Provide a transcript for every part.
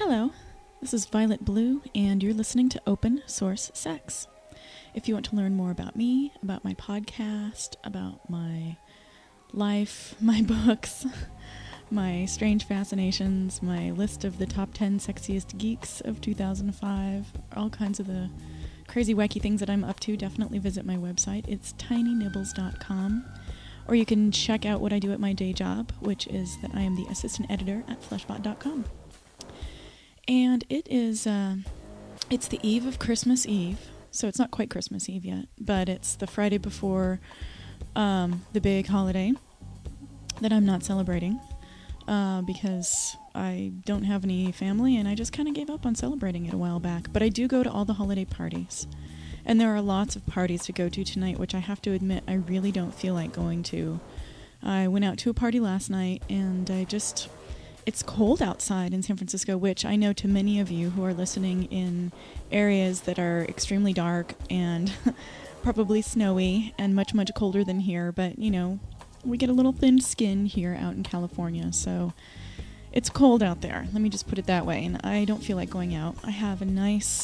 Hello, this is Violet Blue, and you're listening to Open Source Sex. If you want to learn more about me, about my podcast, about my life, my books, my strange fascinations, my list of the top 10 sexiest geeks of 2005, all kinds of the crazy wacky things that I'm up to, definitely visit my website. It's tinynibbles.com. Or you can check out what I do at my day job, which is that I am the assistant editor at fleshbot.com. And it is, it's the eve of Christmas Eve, so it's not quite Christmas Eve yet, but it's the Friday before the big holiday that I'm not celebrating because I don't have any family and I just kind of gave up on celebrating it a while back. But I do go to all the holiday parties, and there are lots of parties to go to tonight, which I have to admit I really don't feel like going to. I went out to a party last night, and it's cold outside in San Francisco, which I know to many of you who are listening in areas that are extremely dark and probably snowy and much, much colder than here. But, you know, we get a little thin skin here out in California, so it's cold out there. Let me just put it that way. And I don't feel like going out. I have a nice,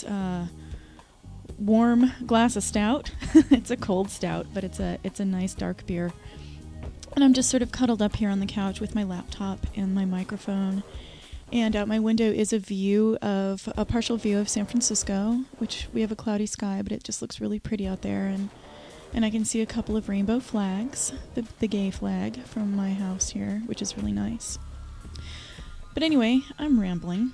warm glass of stout. It's a cold stout, but it's a nice dark beer. And I'm just sort of cuddled up here on the couch with my laptop and my microphone. And out my window is a partial view of San Francisco, which we have a cloudy sky, but it just looks really pretty out there. And I can see a couple of rainbow flags, the gay flag from my house here, which is really nice. But anyway, I'm rambling.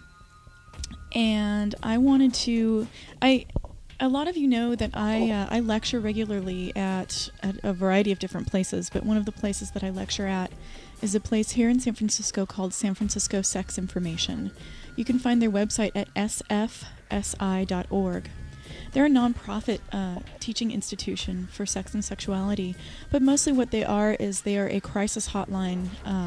And I wanted to... A lot of you know that I lecture regularly at a variety of different places, but one of the places that I lecture at is a place here in San Francisco called San Francisco Sex Information. You can find their website at sfsi.org. They're a nonprofit teaching institution for sex and sexuality, but mostly what they are is they are a crisis hotline,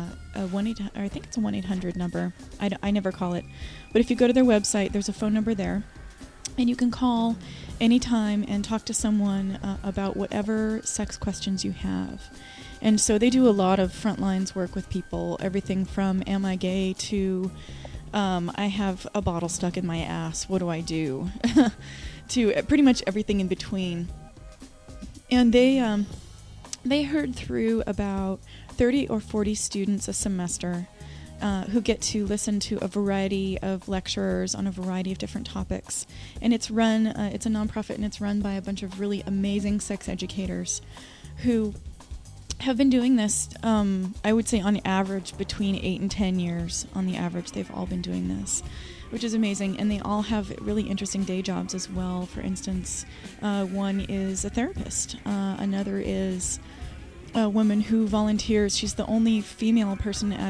I think it's a 1-800 number. I never call it. But if you go to their website, there's a phone number there. And you can call anytime and talk to someone about whatever sex questions you have. And so they do a lot of front lines work with people, everything from am I gay to I have a bottle stuck in my ass, what do I do? To pretty much everything in between. And they herd through about 30 or 40 students a semester who get to listen to a variety of lecturers on a variety of different topics. And it's run, it's a nonprofit, and it's run by a bunch of really amazing sex educators who have been doing this, I would say on average, between 8 and 10 years. On the average, they've all been doing this, which is amazing. And they all have really interesting day jobs as well. For instance, one is a therapist. Another is a woman who volunteers. She's the only female person at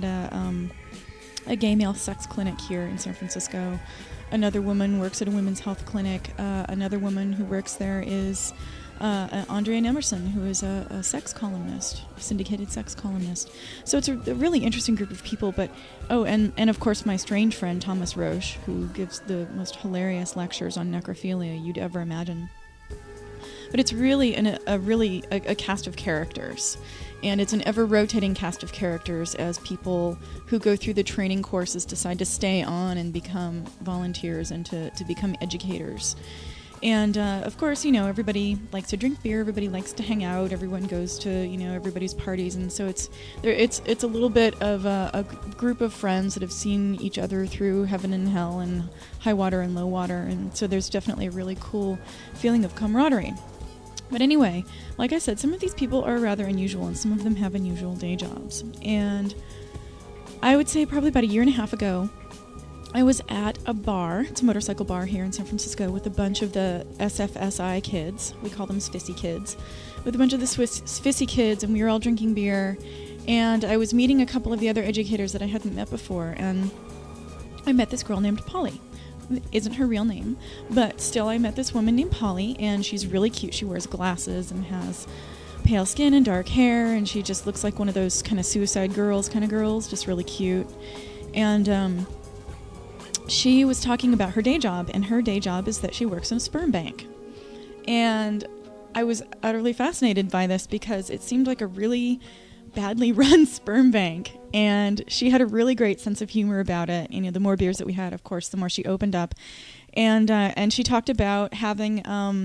a gay male sex clinic here in San Francisco. Another woman works at a women's health clinic. Another woman who works there is Andrea Emerson, who is a sex columnist, a syndicated sex columnist. So it's a really interesting group of people. But and of course my strange friend Thomas Roche, who gives the most hilarious lectures on necrophilia you'd ever imagine. But it's really a cast of characters, and it's an ever-rotating cast of characters as people who go through the training courses decide to stay on and become volunteers and to become educators. And of course, you know, everybody likes to drink beer, everybody likes to hang out, everyone goes to, you know, everybody's parties, and so it's a little bit of a group of friends that have seen each other through heaven and hell and high water and low water, and so there's definitely a really cool feeling of camaraderie. But anyway, like I said, some of these people are rather unusual, and some of them have unusual day jobs. And I would say probably about a year and a half ago, I was at a bar, it's a motorcycle bar here in San Francisco, with a bunch of the SFSI kids. We call them Sfissy kids. With a bunch of the Sfissy kids, and we were all drinking beer. And I was meeting a couple of the other educators that I hadn't met before, and I met this girl named Polly. Isn't her real name, but still I met this woman named Polly, and she's really cute. She wears glasses and has pale skin and dark hair, and she just looks like one of those kind of suicide girls kind of girls, just really cute. And she was talking about her day job, and her day job is that she works in a sperm bank. And I was utterly fascinated by this because it seemed like a really badly run sperm bank, And she had a really great sense of humor about it. You know, the more beers that we had, of course, the more she opened up. And she talked about having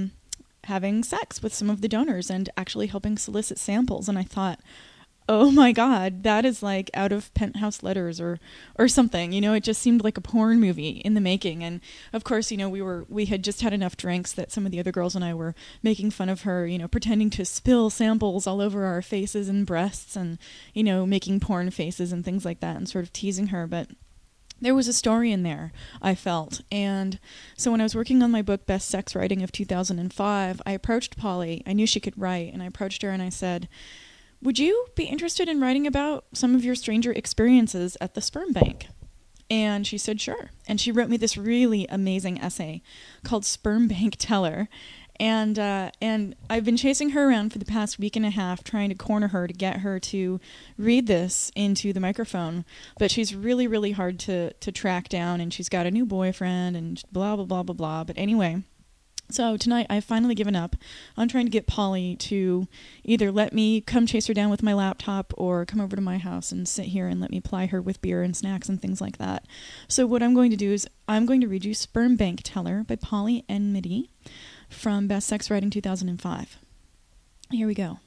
sex with some of the donors and actually helping solicit samples. And I thought, oh my God, that is like out of Penthouse Letters or something. You know, it just seemed like a porn movie in the making. And of course, you know, we had just had enough drinks that some of the other girls and I were making fun of her, you know, pretending to spill samples all over our faces and breasts and, you know, making porn faces and things like that and sort of teasing her. But there was a story in there, I felt. And so when I was working on my book, Best Sex Writing of 2005, I approached Polly. I knew she could write, and I approached her and I said, would you be interested in writing about some of your stranger experiences at the sperm bank? And she said, sure. And she wrote me this really amazing essay called Sperm Bank Teller. And I've been chasing her around for the past week and a half, trying to corner her to get her to read this into the microphone. But she's really, really hard to track down, and she's got a new boyfriend and blah, blah, blah, blah, blah. But anyway, so tonight I've finally given up on trying to get Polly to either let me come chase her down with my laptop or come over to my house and sit here and let me ply her with beer and snacks and things like that. So what I'm going to do is I'm going to read you Sperm Bank Teller by Polly Enmity from Best Sex Writing 2005. Here we go.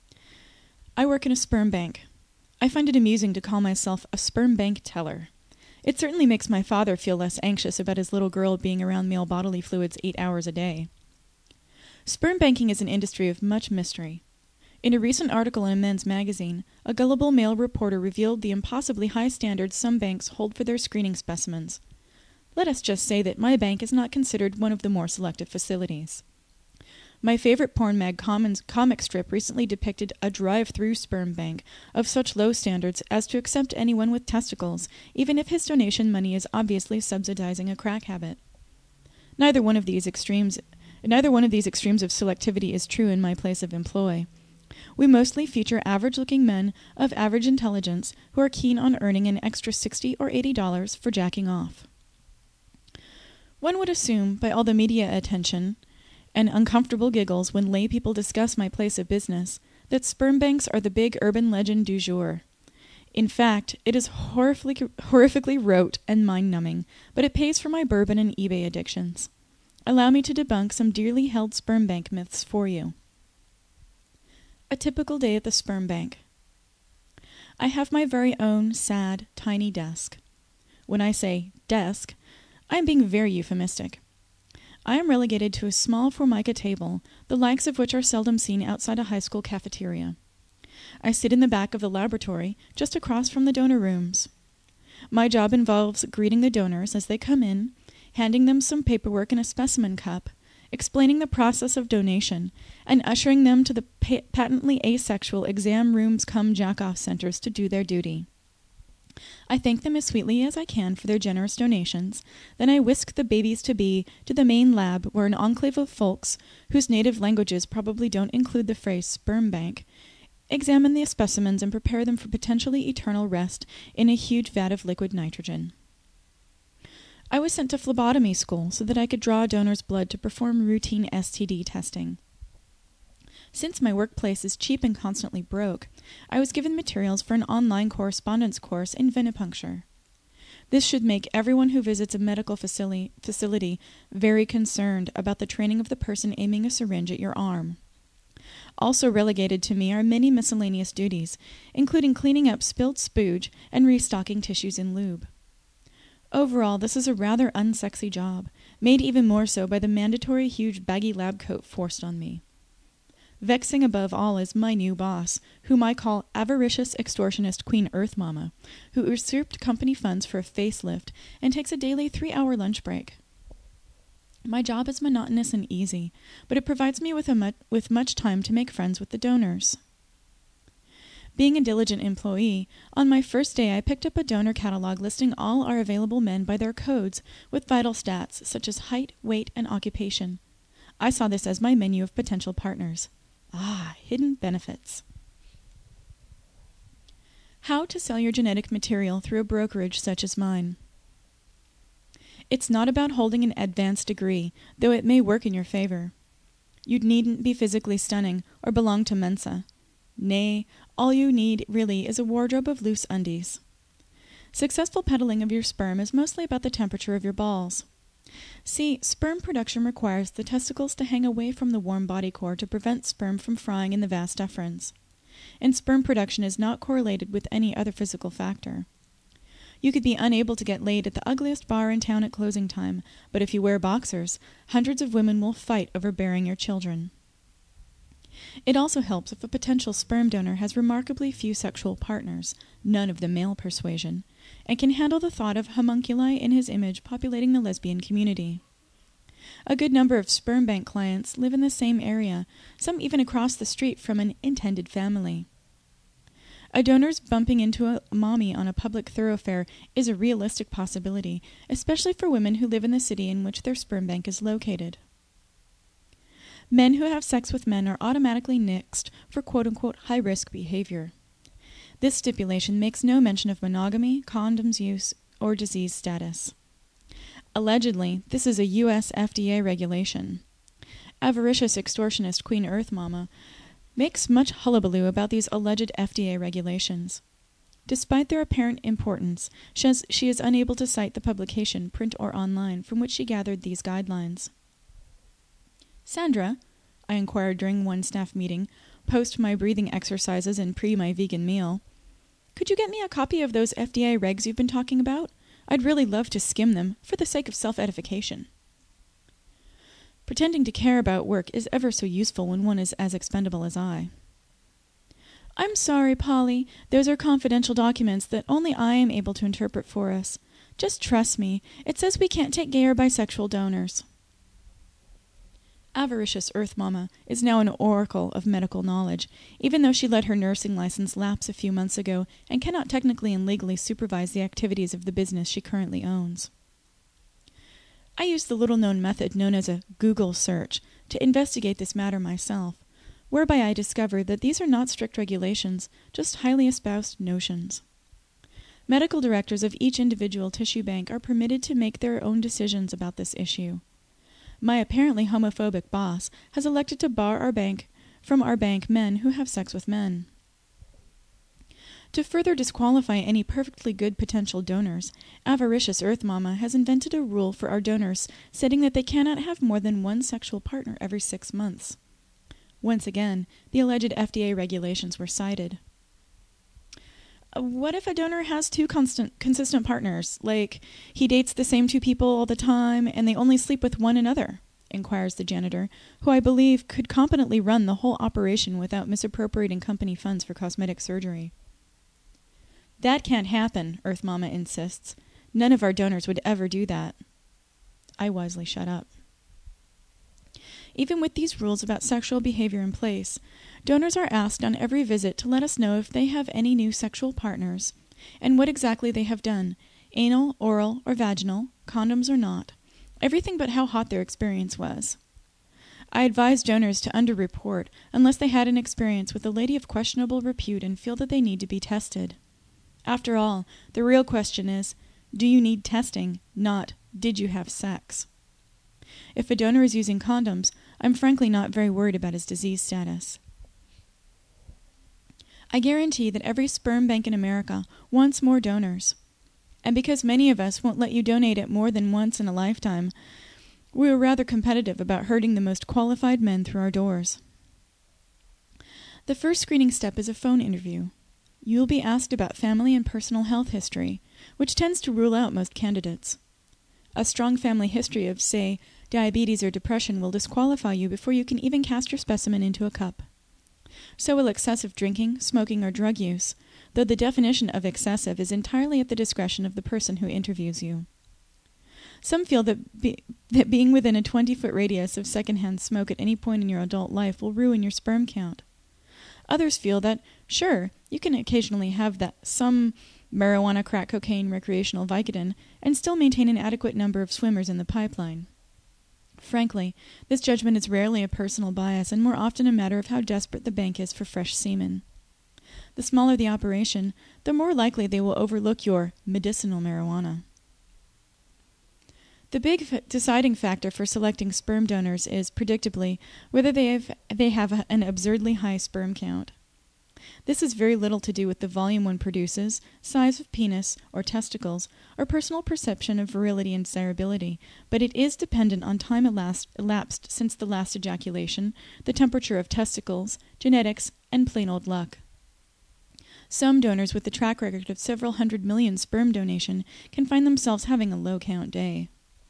I work in a sperm bank. I find it amusing to call myself a sperm bank teller. It certainly makes my father feel less anxious about his little girl being around male bodily fluids 8 hours a day. Sperm banking is an industry of much mystery. In a recent article in a men's magazine, a gullible male reporter revealed the impossibly high standards some banks hold for their screening specimens. Let us just say that my bank is not considered one of the more selective facilities. My favorite porn mag comic strip recently depicted a drive-through sperm bank of such low standards as to accept anyone with testicles, even if his donation money is obviously subsidizing a crack habit. Neither one of these extremes of selectivity is true in my place of employ. We mostly feature average-looking men of average intelligence who are keen on earning an extra $60 or $80 for jacking off. One would assume, by all the media attention and uncomfortable giggles when lay people discuss my place of business, that sperm banks are the big urban legend du jour. In fact, it is horrifically rote and mind-numbing, but it pays for my bourbon and eBay addictions. Allow me to debunk some dearly held sperm bank myths for you. A typical day at the sperm bank. I have my very own sad, tiny desk. When I say desk, I am being very euphemistic. I am relegated to a small formica table, the likes of which are seldom seen outside a high school cafeteria. I sit in the back of the laboratory, just across from the donor rooms. My job involves greeting the donors as they come in, handing them some paperwork and a specimen cup, explaining the process of donation, and ushering them to the patently asexual exam rooms cum jack-off centers to do their duty. I thank them as sweetly as I can for their generous donations. Then I whisk the babies-to-be to the main lab where an enclave of folks, whose native languages probably don't include the phrase sperm bank, examine the specimens and prepare them for potentially eternal rest in a huge vat of liquid nitrogen. I was sent to phlebotomy school so that I could draw a donor's blood to perform routine STD testing. Since my workplace is cheap and constantly broke, I was given materials for an online correspondence course in venipuncture. This should make everyone who visits a medical facility very concerned about the training of the person aiming a syringe at your arm. Also relegated to me are many miscellaneous duties, including cleaning up spilled spooge and restocking tissues in lube. Overall, this is a rather unsexy job, made even more so by the mandatory huge baggy lab coat forced on me. Vexing above all is my new boss, whom I call avaricious extortionist Queen Earth Mama, who usurped company funds for a facelift and takes a daily 3-hour lunch break. My job is monotonous and easy, but it provides me with much time to make friends with the donors. Being a diligent employee, on my first day I picked up a donor catalog listing all our available men by their codes with vital stats such as height, weight, and occupation. I saw this as my menu of potential partners. Ah, hidden benefits. How to sell your genetic material through a brokerage such as mine. It's not about holding an advanced degree, though it may work in your favor. You needn't be physically stunning or belong to Mensa. Nay, all you need really is a wardrobe of loose undies. Successful peddling of your sperm is mostly about the temperature of your balls. See, sperm production requires the testicles to hang away from the warm body core to prevent sperm from frying in the vas deferens. And sperm production is not correlated with any other physical factor. You could be unable to get laid at the ugliest bar in town at closing time, but if you wear boxers, hundreds of women will fight over bearing your children. It also helps if a potential sperm donor has remarkably few sexual partners, none of the male persuasion, and can handle the thought of homunculi in his image populating the lesbian community. A good number of sperm bank clients live in the same area, some even across the street from an intended family. A donor's bumping into a mommy on a public thoroughfare is a realistic possibility, especially for women who live in the city in which their sperm bank is located. Men who have sex with men are automatically nixed for quote-unquote high-risk behavior. This stipulation makes no mention of monogamy, condoms use, or disease status. Allegedly, this is a U.S. FDA regulation. Avaricious extortionist Queen Earth Mama makes much hullabaloo about these alleged FDA regulations. Despite their apparent importance, she is unable to cite the publication, print or online, from which she gathered these guidelines. Sandra, I inquired during one staff meeting, post my breathing exercises and pre my vegan meal, could you get me a copy of those FDA regs you've been talking about? I'd really love to skim them for the sake of self-edification. Pretending to care about work is ever so useful when one is as expendable as I. I'm sorry, Polly. Those are confidential documents that only I am able to interpret for us. Just trust me. It says we can't take gay or bisexual donors. Avaricious Earth Mama is now an oracle of medical knowledge, even though she let her nursing license lapse a few months ago and cannot technically and legally supervise the activities of the business she currently owns. I used the little-known method known as a Google search to investigate this matter myself, whereby I discovered that these are not strict regulations, just highly espoused notions. Medical directors of each individual tissue bank are permitted to make their own decisions about this issue. My apparently homophobic boss has elected to bar from our bank men who have sex with men. To further disqualify any perfectly good potential donors, Avaricious Earth Mama has invented a rule for our donors stating that they cannot have more than one sexual partner every 6 months. Once again, the alleged FDA regulations were cited. What if a donor has two consistent partners, like he dates the same 2 people all the time and they only sleep with one another? Inquires the janitor, who I believe could competently run the whole operation without misappropriating company funds for cosmetic surgery. That can't happen, Earth Mama insists. None of our donors would ever do that. I wisely shut up. Even with these rules about sexual behavior in place, donors are asked on every visit to let us know if they have any new sexual partners, and what exactly they have done, anal, oral, or vaginal, condoms or not, everything but how hot their experience was. I advise donors to underreport unless they had an experience with a lady of questionable repute and feel that they need to be tested. After all, the real question is, do you need testing, not did you have sex? If a donor is using condoms, I'm frankly not very worried about his disease status. I guarantee that every sperm bank in America wants more donors. And because many of us won't let you donate it more than once in a lifetime, we are rather competitive about herding the most qualified men through our doors. The first screening step is a phone interview. You will be asked about family and personal health history, which tends to rule out most candidates. A strong family history of, say, diabetes or depression will disqualify you before you can even cast your specimen into a cup. So will excessive drinking, smoking, or drug use, though the definition of excessive is entirely at the discretion of the person who interviews you. Some feel that being within a 20-foot radius of secondhand smoke at any point in your adult life will ruin your sperm count. Others feel that, sure, you can occasionally have some marijuana, crack cocaine, recreational Vicodin, and still maintain an adequate number of swimmers in the pipeline. Frankly, this judgment is rarely a personal bias and more often a matter of how desperate the bank is for fresh semen. The smaller the operation, the more likely they will overlook your medicinal marijuana. The big deciding factor for selecting sperm donors is, predictably, whether they have an absurdly high sperm count. This has very little to do with the volume one produces, size of penis or testicles, or personal perception of virility and desirability, but it is dependent on time elapsed since the last ejaculation, the temperature of testicles, genetics, and plain old luck. Some donors with a track record of several 100 million sperm donation can find themselves having a low count day.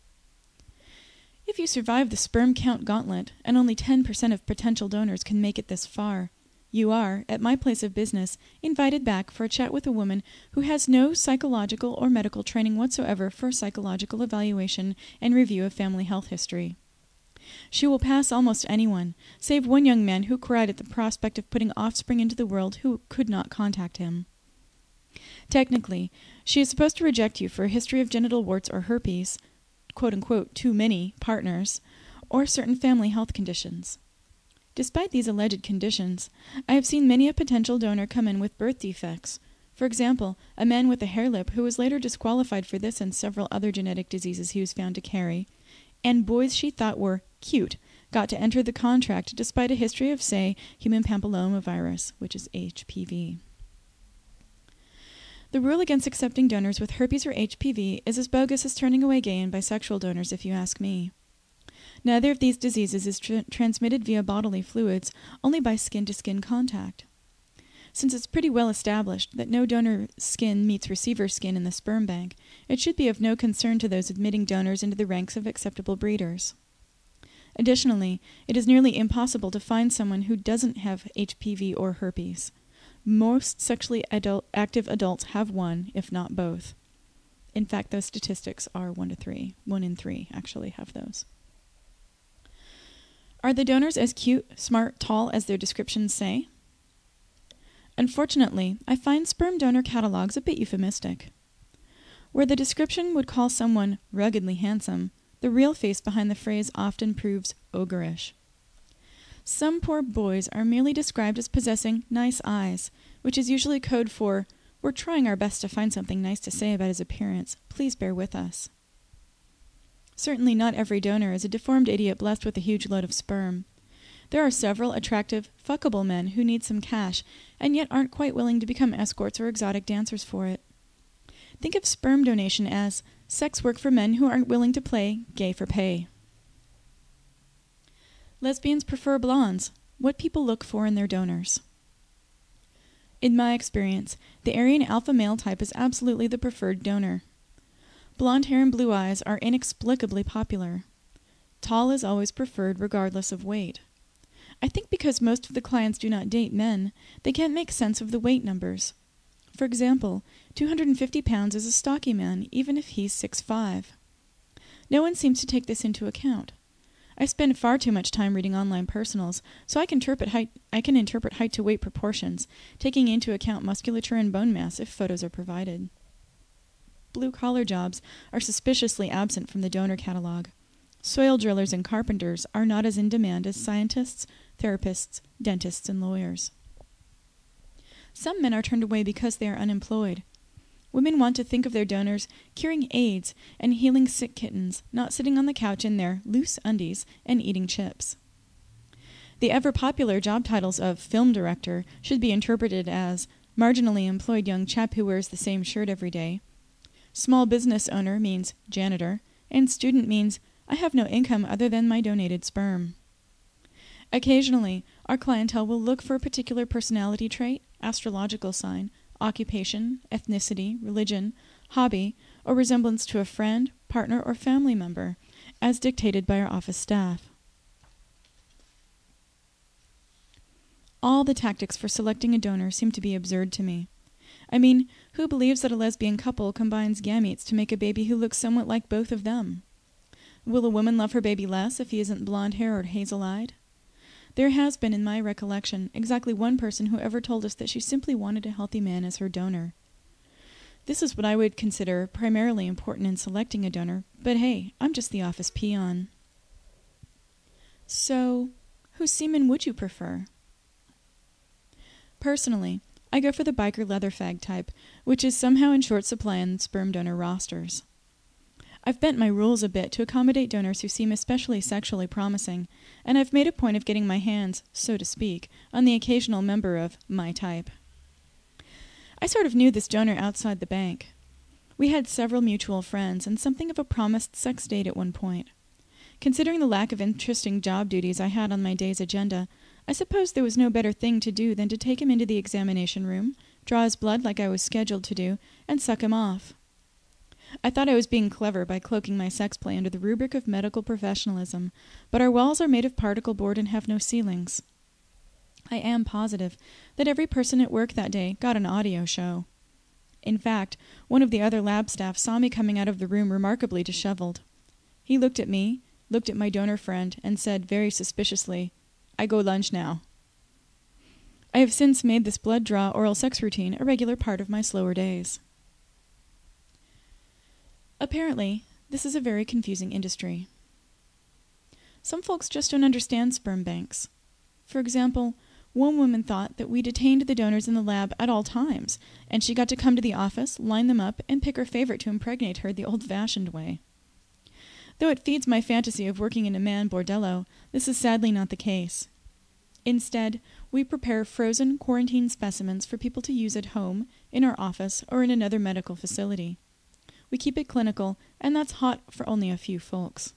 If you survive the sperm count gauntlet, and only 10% of potential donors can make it this far, you are, at my place of business, invited back for a chat with a woman who has no psychological or medical training whatsoever for psychological evaluation and review of family health history. She will pass almost anyone, save one young man who cried at the prospect of putting offspring into the world who could not contact him. Technically, she is supposed to reject you for a history of genital warts or herpes, quote-unquote, too many partners, or certain family health conditions. Despite these alleged conditions, I have seen many a potential donor come in with birth defects. For example, a man with a hair lip who was later disqualified for this and several other genetic diseases he was found to carry, and boys she thought were cute got to enter the contract despite a history of, say, human papillomavirus, which is HPV. The rule against accepting donors with herpes or HPV is as bogus as turning away gay and bisexual donors, if you ask me. Neither of these diseases is transmitted via bodily fluids, only by skin-to-skin contact. Since it's pretty well established that no donor skin meets receiver skin in the sperm bank, it should be of no concern to those admitting donors into the ranks of acceptable breeders. Additionally, it is nearly impossible to find someone who doesn't have HPV or herpes. Most sexually active adults have one, if not both. In fact, those statistics are 1 to 3. 1 in 3 actually have those. Are the donors as cute, smart, tall as their descriptions say? Unfortunately, I find sperm donor catalogs a bit euphemistic. Where the description would call someone ruggedly handsome, the real face behind the phrase often proves ogreish. Some poor boys are merely described as possessing nice eyes, which is usually code for, we're trying our best to find something nice to say about his appearance. Please bear with us. Certainly not every donor is a deformed idiot blessed with a huge load of sperm. There are several attractive, fuckable men who need some cash, and yet aren't quite willing to become escorts or exotic dancers for it. Think of sperm donation as sex work for men who aren't willing to play gay for pay. Lesbians prefer blondes. What people look for in their donors. In my experience, the Aryan alpha male type is absolutely the preferred donor. Blonde hair and blue eyes are inexplicably popular. Tall is always preferred regardless of weight. I think because most of the clients do not date men, they can't make sense of the weight numbers. For example, 250 pounds is a stocky man, even if he's 6'5". No one seems to take this into account. I spend far too much time reading online personals, so I can interpret height to weight proportions, taking into account musculature and bone mass if photos are provided. Blue-collar jobs are suspiciously absent from the donor catalog. Soil drillers and carpenters are not as in demand as scientists, therapists, dentists, and lawyers. Some men are turned away because they are unemployed. Women want to think of their donors curing AIDS and healing sick kittens, not sitting on the couch in their loose undies and eating chips. The ever-popular job titles of film director should be interpreted as marginally employed young chap who wears the same shirt every day. Small business owner means janitor, and student means I have no income other than my donated sperm. Occasionally, our clientele will look for a particular personality trait, astrological sign, occupation, ethnicity, religion, hobby, or resemblance to a friend, partner, or family member, as dictated by our office staff. All the tactics for selecting a donor seem to be absurd to me. I mean, who believes that a lesbian couple combines gametes to make a baby who looks somewhat like both of them? Will a woman love her baby less if he isn't blonde-haired or hazel-eyed? There has been, in my recollection, exactly one person who ever told us that she simply wanted a healthy man as her donor. This is what I would consider primarily important in selecting a donor, but hey, I'm just the office peon. So, whose semen would you prefer? Personally, I go for the biker leather fag type, which is somehow in short supply on sperm donor rosters. I've bent my rules a bit to accommodate donors who seem especially sexually promising, and I've made a point of getting my hands, so to speak, on the occasional member of my type. I sort of knew this donor outside the bank. We had several mutual friends and something of a promised sex date at one point. Considering the lack of interesting job duties I had on my day's agenda, I supposed there was no better thing to do than to take him into the examination room, draw his blood like I was scheduled to do, and suck him off. I thought I was being clever by cloaking my sex play under the rubric of medical professionalism, but our walls are made of particle board and have no ceilings. I am positive that every person at work that day got an audio show. In fact, one of the other lab staff saw me coming out of the room remarkably disheveled. He looked at me, looked at my donor friend, and said very suspiciously, "I go lunch now." I have since made this blood draw oral sex routine a regular part of my slower days. Apparently, this is a very confusing industry. Some folks just don't understand sperm banks. For example, one woman thought that we detained the donors in the lab at all times, and she got to come to the office, line them up, and pick her favorite to impregnate her the old-fashioned way. Though it feeds my fantasy of working in a man bordello, this is sadly not the case. Instead, we prepare frozen, quarantine specimens for people to use at home, in our office, or in another medical facility. We keep it clinical, and that's hot for only a few folks.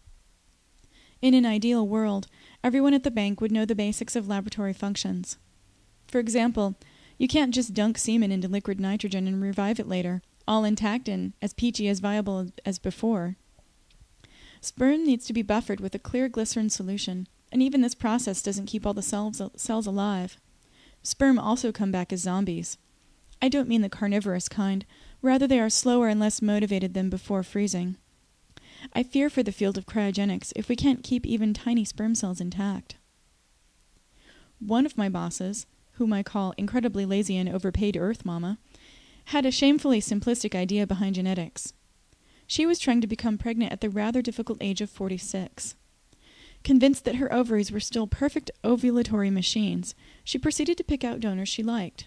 In an ideal world, everyone at the bank would know the basics of laboratory functions. For example, you can't just dunk semen into liquid nitrogen and revive it later, all intact and as peachy as viable as before. Sperm needs to be buffered with a clear glycerin solution, and even this process doesn't keep all the cells alive. Sperm also come back as zombies. I don't mean the carnivorous kind, rather they are slower and less motivated than before freezing. I fear for the field of cryogenics if we can't keep even tiny sperm cells intact. One of my bosses, whom I call incredibly lazy and overpaid Earth Mama, had a shamefully simplistic idea behind genetics. She was trying to become pregnant at the rather difficult age of 46. Convinced that her ovaries were still perfect ovulatory machines, she proceeded to pick out donors she liked.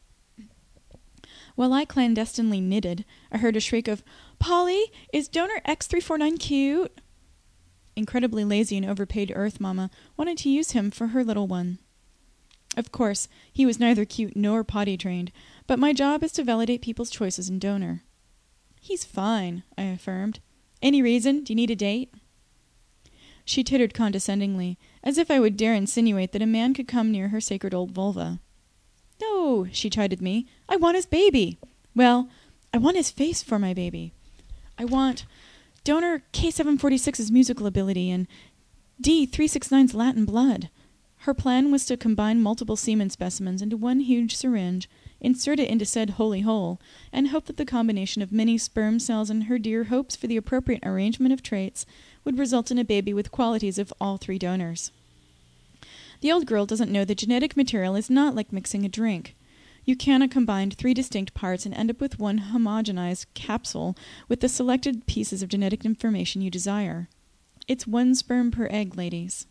While I clandestinely knitted, I heard a shriek of, "Polly, is donor X349 cute?" Incredibly lazy and overpaid Earth Mama wanted to use him for her little one. Of course, he was neither cute nor potty trained, but my job is to validate people's choices in donor. "He's fine," I affirmed. "Any reason? Do you need a date?" She tittered condescendingly, as if I would dare insinuate that a man could come near her sacred old vulva. "No," she chided me. "I want his baby. Well, I want his face for my baby. I want donor K746's musical ability and D369's Latin blood." Her plan was to combine multiple semen specimens into one huge syringe, insert it into said holy hole, and hope that the combination of many sperm cells and her dear hopes for the appropriate arrangement of traits would result in a baby with qualities of all three donors. The old girl doesn't know that genetic material is not like mixing a drink. You cannot combine three distinct parts and end up with one homogenized capsule with the selected pieces of genetic information you desire. It's one sperm per egg, ladies.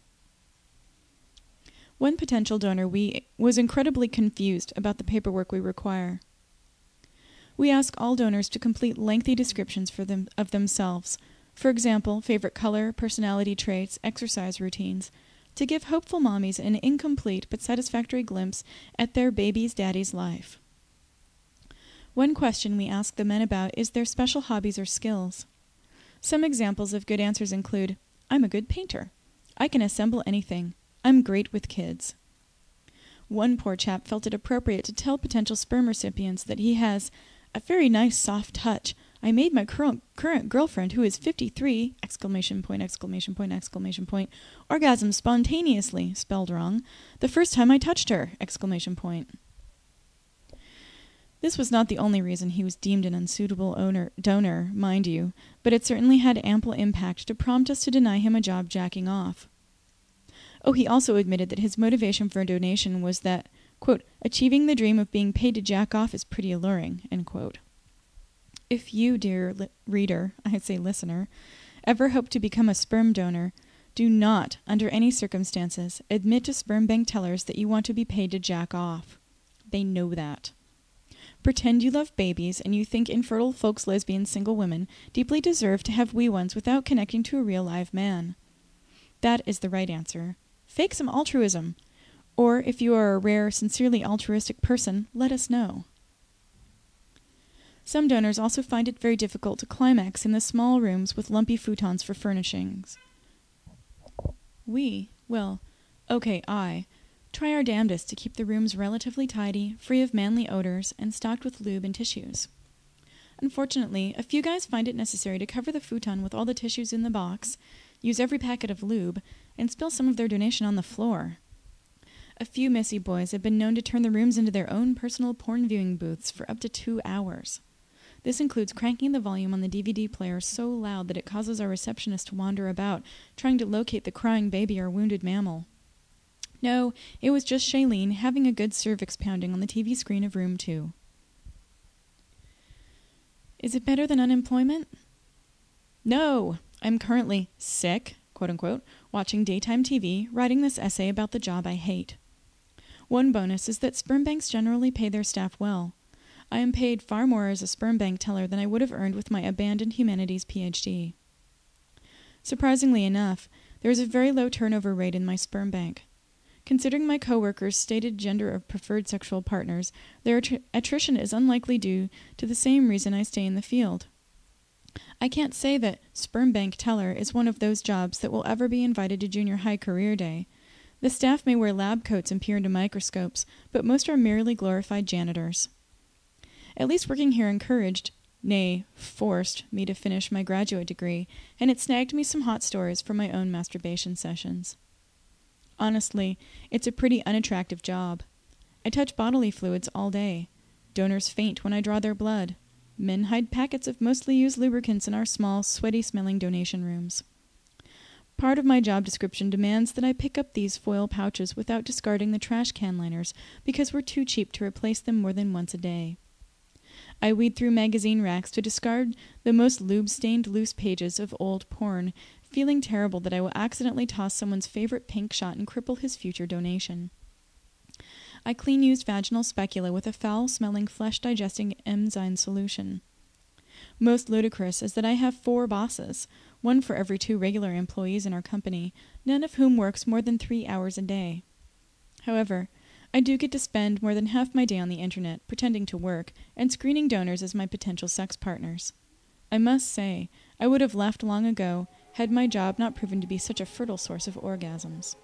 One potential donor was incredibly confused about the paperwork we require. We ask all donors to complete lengthy descriptions of themselves, for example, favorite color, personality traits, exercise routines, to give hopeful mommies an incomplete but satisfactory glimpse at their baby's daddy's life. One question we ask the men about is their special hobbies or skills. Some examples of good answers include, "I'm a good painter. I can assemble anything. I'm great with kids." One poor chap felt it appropriate to tell potential sperm recipients that he has a very nice soft touch. "I made my current girlfriend, who is 53, ! Orgasm spontaneously, spelled wrong, the first time I touched her! ! This was not the only reason he was deemed an unsuitable donor, mind you, but it certainly had ample impact to prompt us to deny him a job jacking off. Oh, he also admitted that his motivation for a donation was that, quote, "achieving the dream of being paid to jack off is pretty alluring," end quote. If you, dear reader, I say listener, ever hope to become a sperm donor, do not, under any circumstances, admit to sperm bank tellers that you want to be paid to jack off. They know that. Pretend you love babies and you think infertile folks, lesbian, single women deeply deserve to have wee ones without connecting to a real live man. That is the right answer. Fake some altruism. Or, if you are a rare, sincerely altruistic person, let us know. Some donors also find it very difficult to climax in the small rooms with lumpy futons for furnishings. I try our damnedest to keep the rooms relatively tidy, free of manly odors, and stocked with lube and tissues. Unfortunately, a few guys find it necessary to cover the futon with all the tissues in the box, use every packet of lube, and spill some of their donation on the floor. A few messy boys have been known to turn the rooms into their own personal porn viewing booths for up to 2 hours. This includes cranking the volume on the DVD player so loud that it causes our receptionist to wander about, trying to locate the crying baby or wounded mammal. No, it was just Shailene having a good cervix pounding on the TV screen of room 2. Is it better than unemployment? No! I'm currently sick, quote-unquote, watching daytime TV, writing this essay about the job I hate. One bonus is that sperm banks generally pay their staff well. I am paid far more as a sperm bank teller than I would have earned with my abandoned humanities PhD. Surprisingly enough, there is a very low turnover rate in my sperm bank. Considering my coworkers' stated gender of preferred sexual partners, their attrition is unlikely due to the same reason I stay in the field. I can't say that sperm bank teller is one of those jobs that will ever be invited to junior high career day. The staff may wear lab coats and peer into microscopes, but most are merely glorified janitors. At least working here encouraged, nay, forced, me to finish my graduate degree, and it snagged me some hot stories for my own masturbation sessions. Honestly, it's a pretty unattractive job. I touch bodily fluids all day. Donors faint when I draw their blood. Men hide packets of mostly used lubricants in our small, sweaty-smelling donation rooms. Part of my job description demands that I pick up these foil pouches without discarding the trash can liners because we're too cheap to replace them more than once a day. I weed through magazine racks to discard the most lube-stained loose pages of old porn, feeling terrible that I will accidentally toss someone's favorite pink shot and cripple his future donation. I clean used vaginal specula with a foul-smelling, flesh-digesting enzyme solution. Most ludicrous is that I have 4 bosses, one for every 2 regular employees in our company, none of whom works more than 3 hours a day. However, I do get to spend more than half my day on the internet, pretending to work, and screening donors as my potential sex partners. I must say, I would have left long ago had my job not proven to be such a fertile source of orgasms.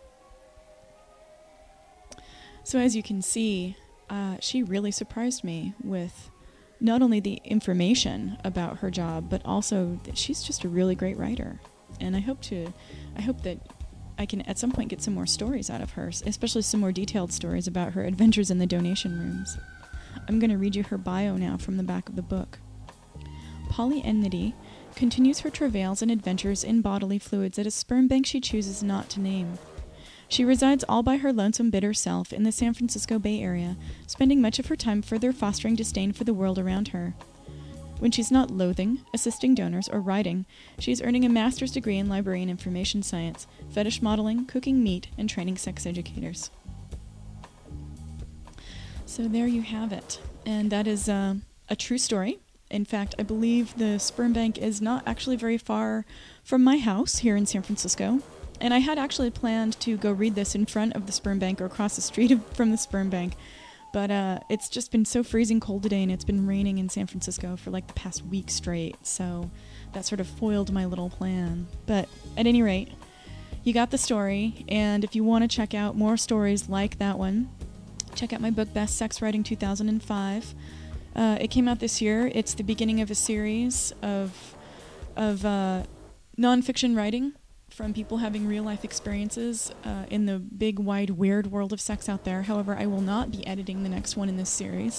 So as you can see, she really surprised me with not only the information about her job, but also that she's just a really great writer. And I hope that I can at some point get some more stories out of her, especially some more detailed stories about her adventures in the donation rooms. I'm going to read you her bio now from the back of the book. Polly Enmity continues her travails and adventures in bodily fluids at a sperm bank she chooses not to name. She resides all by her lonesome, bitter self in the San Francisco Bay Area, spending much of her time further fostering disdain for the world around her. When she's not loathing, assisting donors, or writing, she's earning a master's degree in library and information science, fetish modeling, cooking meat, and training sex educators. So there you have it. And that is a true story. In fact, I believe the sperm bank is not actually very far from my house here in San Francisco. And I had actually planned to go read this in front of the sperm bank or across the street from the sperm bank. But it's just been so freezing cold today, and it's been raining in San Francisco for like the past week straight. So that sort of foiled my little plan. But at any rate, you got the story. And if you want to check out more stories like that one, check out my book, Best Sex Writing 2005. It came out this year. It's the beginning of a series of nonfiction writing from people having real-life experiences in the big, wide, weird world of sex out there. However, I will not be editing the next one in this series,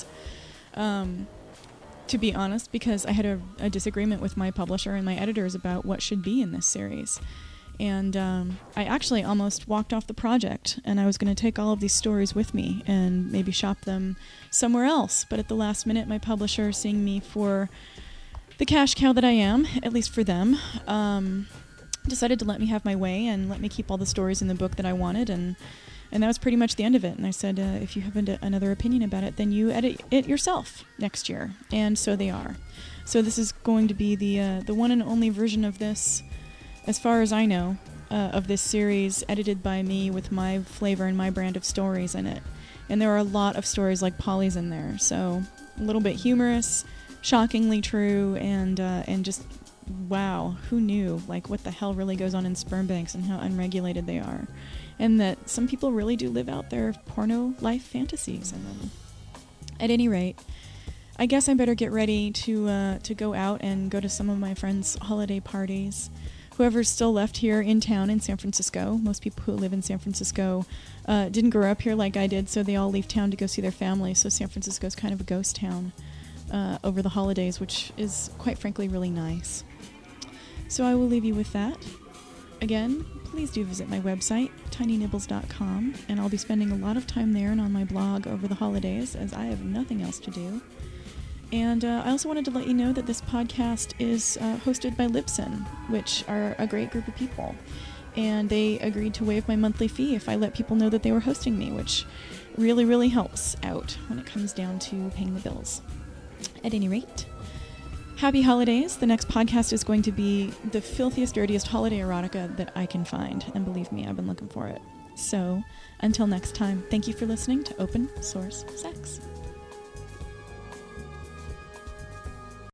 to be honest, because I had a disagreement with my publisher and my editors about what should be in this series. And I actually almost walked off the project, and I was going to take all of these stories with me and maybe shop them somewhere else. But at the last minute, my publisher, seeing me for the cash cow that I am, at least for them, decided to let me have my way and let me keep all the stories in the book that I wanted, and that was pretty much the end of it. And I said, if you have another opinion about it, then you edit it yourself next year. And so they are. So this is going to be the one and only version of this, as far as I know, of this series, edited by me with my flavor and my brand of stories in it. And there are a lot of stories like Polly's in there, so a little bit humorous, shockingly true, and just wow, who knew like what the hell really goes on in sperm banks and how unregulated they are, and that some people really do live out their porno life fantasies in them. At any rate, I guess I better get ready to go out and go to some of my friends' holiday parties. Whoever's still left here in town in San Francisco, most people who live in San Francisco didn't grow up here like I did, so they all leave town to go see their family. So San Francisco is kind of a ghost town over the holidays, which is quite frankly really nice. So I will leave you with that. Again, please do visit my website, tinynibbles.com, and I'll be spending a lot of time there and on my blog over the holidays, as I have nothing else to do. And I also wanted to let you know that this podcast is hosted by Libsyn, which are a great group of people. And they agreed to waive my monthly fee if I let people know that they were hosting me, which really, really helps out when it comes down to paying the bills. At any rate, happy holidays. The next podcast is going to be the filthiest, dirtiest holiday erotica that I can find. And believe me, I've been looking for it. So, until next time, thank you for listening to Open Source Sex.